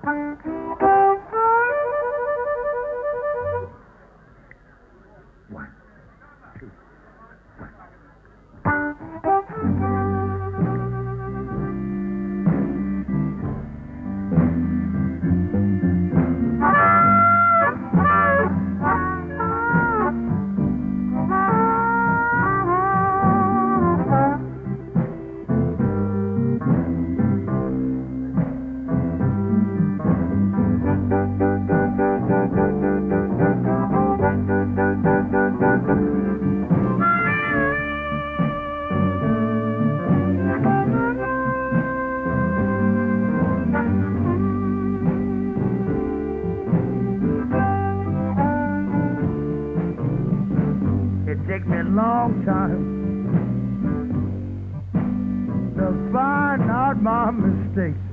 One, two, one. It takes me a long time to find out my mistakes.